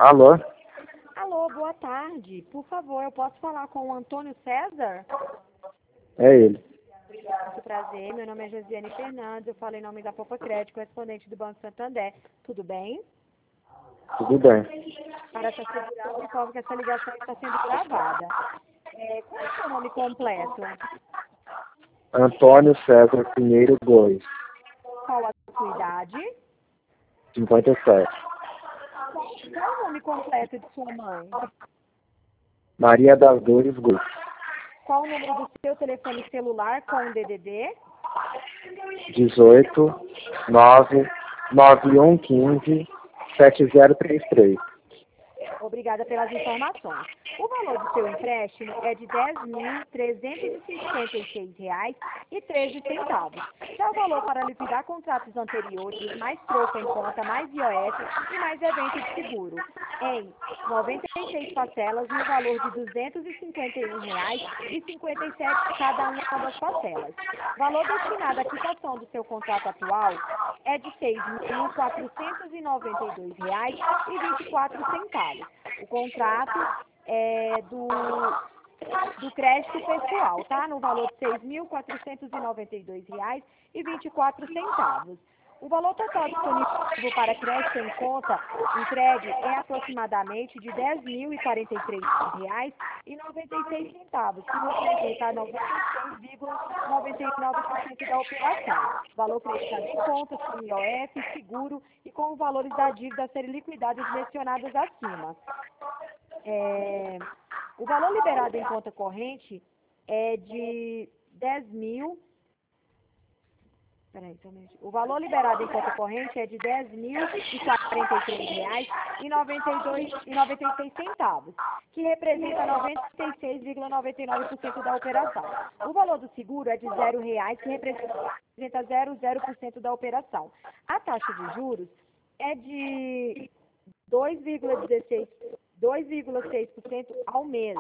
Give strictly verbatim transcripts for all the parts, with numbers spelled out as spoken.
Alô? Alô, boa tarde. Por favor, eu posso falar com o Antônio César? É ele. Muito prazer, meu nome é Josiane Fernandes, eu falo em nome da Popa Crédito, correspondente do Banco Santander. Tudo bem? Tudo bem. Para te assegurar, eu informo que essa ligação está sendo gravada. É, qual é o seu nome completo? Antônio César Pinheiro Góes, Qual a sua idade? cinquenta e sete. Qual o nome completo de sua mãe? Maria das Dores Góes. Qual o número do seu telefone celular com D D D? dezoito, nove, nove um um cinco, sete zero três três. Obrigada pelas informações. O valor do seu empréstimo é de dez mil trezentos e cinquenta e seis reais e treze centavos. Já o valor para liquidar contratos anteriores, mais troco em conta, mais I O F e mais evento de seguro, em noventa e seis parcelas no valor de duzentos e cinquenta e um reais e cinquenta e sete centavos cada uma das parcelas. O valor destinado à quitação do seu contrato atual é de seis mil quatrocentos e noventa e dois reais e vinte e quatro centavos. O contrato é do, do crédito pessoal, tá? No valor de seis mil quatrocentos e noventa e dois reais e vinte e quatro centavos. O valor total disponível para crédito em conta entregue é aproximadamente de dez mil e quarenta e três reais e noventa e seis centavos, que representa noventa e seis vírgula noventa e nove por cento da operação. Valor creditado em contas, com I O F, seguro e com os valores da dívida a serem liquidados mencionados acima. É, o valor liberado em conta corrente é de dez mil. Peraí, somente. O valor liberado em conta corrente é de dez mil e quarenta e três reais e noventa e dois e noventa e seis centavos, que representa noventa e seis vírgula noventa e nove por cento da operação. O valor do seguro é de zero reais, que representa zero vírgula zero por cento da operação. A taxa de juros é de dois vírgula dezesseis dois vírgula seis por cento ao mês.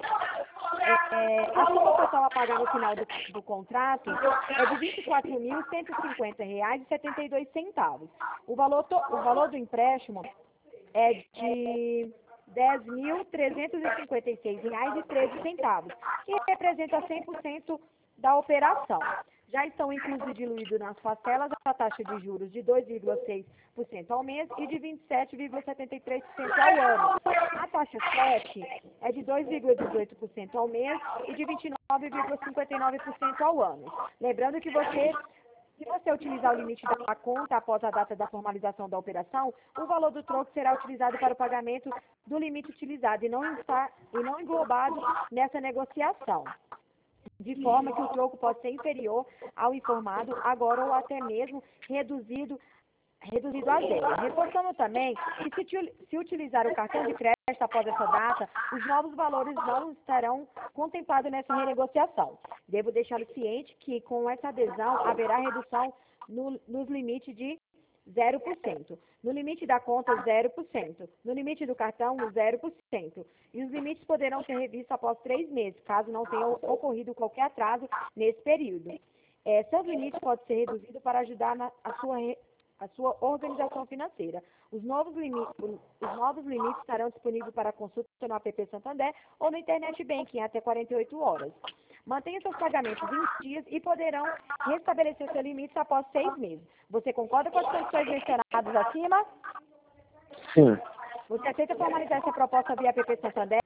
É, a soma total a pagar no final do, do contrato é de vinte e quatro mil cento e cinquenta reais e setenta e dois centavos. O valor, to, o valor do empréstimo é de dez mil trezentos e cinquenta e seis reais e treze centavos, que representa cem por cento da operação. Já estão inclusos e diluídos nas parcelas a taxa de juros de dois vírgula seis por cento ao mês e de vinte e sete vírgula setenta e três por cento ao ano. A taxa sete é de dois vírgula dezoito por cento ao mês e de vinte e nove vírgula cinquenta e nove por cento ao ano. Lembrando que você, se você utilizar o limite da conta após a data da formalização da operação, o valor do troco será utilizado para o pagamento do limite utilizado e não, está, e não englobado nessa negociação, de forma que o troco pode ser inferior ao informado agora ou até mesmo reduzido, reduzido a zero. Reforçando também que se, se utilizar o cartão de crédito após essa data, os novos valores não estarão contemplados nessa renegociação. Devo deixá-lo ciente que com essa adesão haverá redução no, nos limites de zero por cento. No limite da conta, zero por cento. No limite do cartão, zero por cento. E os limites poderão ser revistos após três meses, caso não tenha ocorrido qualquer atraso nesse período. É, seus limites podem ser reduzidos para ajudar na a sua, a sua organização financeira. Os novos, limites, os novos limites estarão disponíveis para consulta no app Santander ou no Internet Banking até quarenta e oito horas. Mantenha seus pagamentos em dias e poderão restabelecer seus limites após seis meses. Você concorda com as condições mencionadas acima? Sim. Você aceita formalizar essa proposta via app Santander?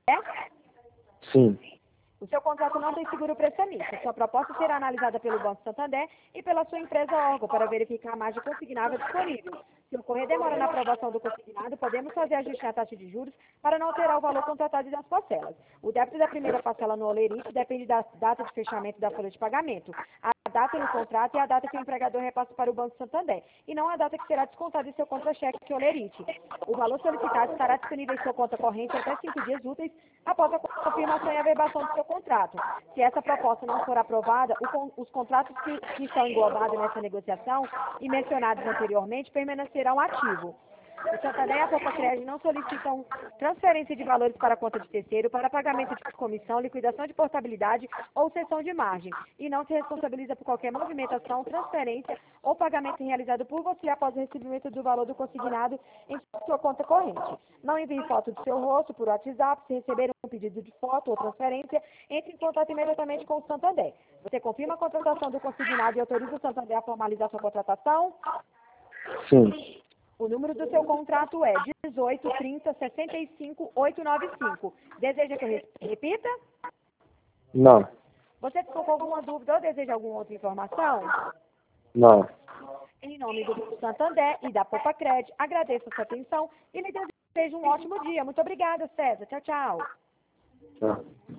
Sim. O seu contrato não tem seguro prestamista. Sua proposta será analisada pelo Banco Santander e pela sua empresa órgão para verificar a margem consignável disponível. Se ocorrer demora na aprovação do consignado, podemos fazer ajuste na taxa de juros para não alterar o valor contratado das parcelas. O débito da primeira parcela no Olerite depende da data de fechamento da folha de pagamento. A data no contrato é a data que o empregador repassa para o Banco Santander, e não a data que será descontada em seu contra-cheque Olerite. O valor solicitado estará disponível em sua conta corrente até cinco dias úteis após a confirmação e averbação do seu contrato. Se essa proposta não for aprovada, o, os contratos que, que estão englobados nessa negociação e mencionados anteriormente permanecerão ativos. O Santander e a Popacred não solicitam transferência de valores para a conta de terceiro, para pagamento de comissão, liquidação de portabilidade ou cessão de margem, e não se responsabiliza por qualquer movimentação, transferência ou pagamento realizado por você após o recebimento do valor do consignado em sua conta corrente. Não envie foto do seu rosto por WhatsApp. Se receber um pedido de foto ou transferência, entre em contato imediatamente com o Santander. Você confirma a contratação do consignado e autoriza o Santander a formalizar sua contratação? Sim. O número do seu contrato é dezoito, trinta, sessenta e cinco, oitocentos e noventa e cinco. Deseja que eu re- repita? Não. Você ficou com alguma dúvida ou deseja alguma outra informação? Não. Em nome do Santander e da Popacred, agradeço a sua atenção e lhe desejo um ótimo dia. Muito obrigada, César. Tchau, tchau. Tchau.